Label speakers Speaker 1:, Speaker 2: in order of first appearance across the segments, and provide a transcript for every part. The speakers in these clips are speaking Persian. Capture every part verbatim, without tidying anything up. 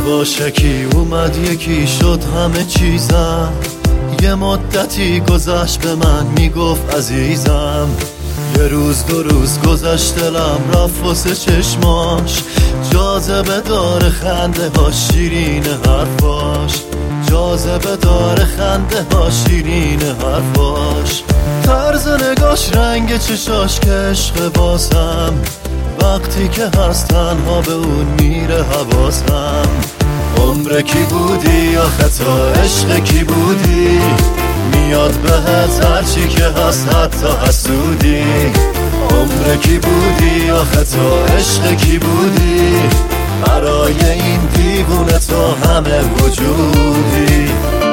Speaker 1: یواشکی اومد یکی شد همه چیزم، یه مدتی گذشت به من میگفت عزیزم. یه روز دو روز گذشت دلم رفت واسه چشماش، جاذبه داره خنده ها شیرین حرفاش، جاذبه داره خنده ها شیرین حرفاش. طرز نگاش رنگ چشاش که عشق باسم، وقتی که هست تنها به اون میره حواسم. عمر کی بودی آخه تا عشق کی بودی، میاد بهت هرچی که هست حتی حسودی. عمر کی بودی آخه تا عشق کی بودی، برای این دیوونه تا همه وجودی.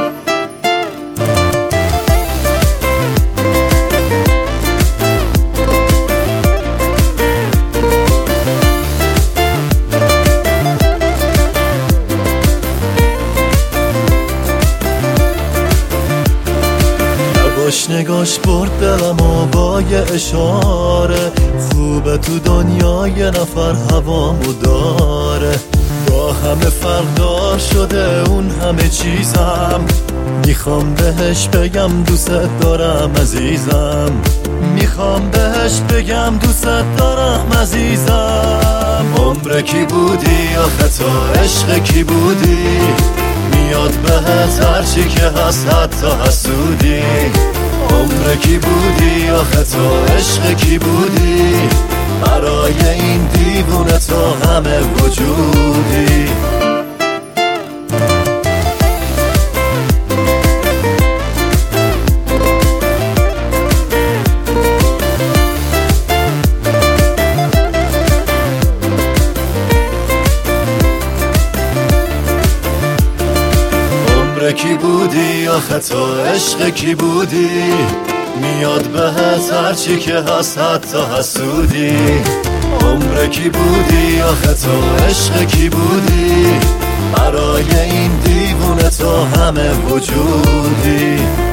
Speaker 1: باش نگاش برد دلم و با یه اشاره، خوبه تو دنیا یه نفر هوامو داره. با همه فرق دار شده اون همه چیزم، میخوام بهش بگم دوست دارم عزیزم، میخوام بهش بگم دوست دارم عزیزم. عمر کی بودی آخه تا عشق کی بودی، میاد بهت هرچی که هست حتی حسودی. عمر کی بودی آخه تا عشق کی بودی، برای این دیوونه تا همه وجودی. کی بودی آخه تا عشق کی بودی، میاد بهت هرچی که هست حتی حسودی. عمر کی بودی آخه تا عشق کی بودی، برای این دیوونه تا همه وجودی.